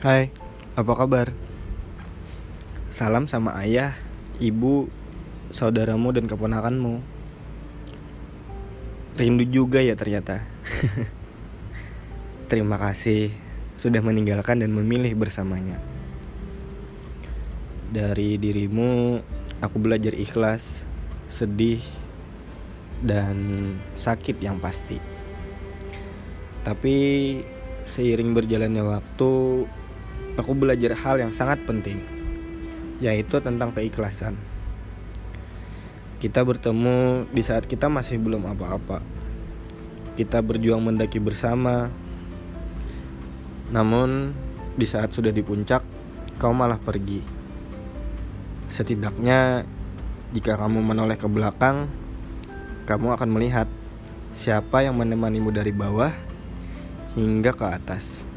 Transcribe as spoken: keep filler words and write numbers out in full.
Hai, apa kabar? Salam sama ayah, ibu, saudaramu dan keponakanmu. Rindu juga ya ternyata. Terima kasih sudah meninggalkan dan memilih bersamanya. Dari dirimu, aku belajar ikhlas, sedih, dan sakit yang pasti. Tapi seiring berjalannya waktu, aku belajar hal yang sangat penting, yaitu tentang keikhlasan. Kita bertemu di saat kita masih belum apa-apa. Kita berjuang mendaki bersama. Namun di saat sudah di puncak, kau malah pergi. Setidaknya jika kamu menoleh ke belakang, kamu akan melihat siapa yang menemanimu dari bawah hingga ke atas.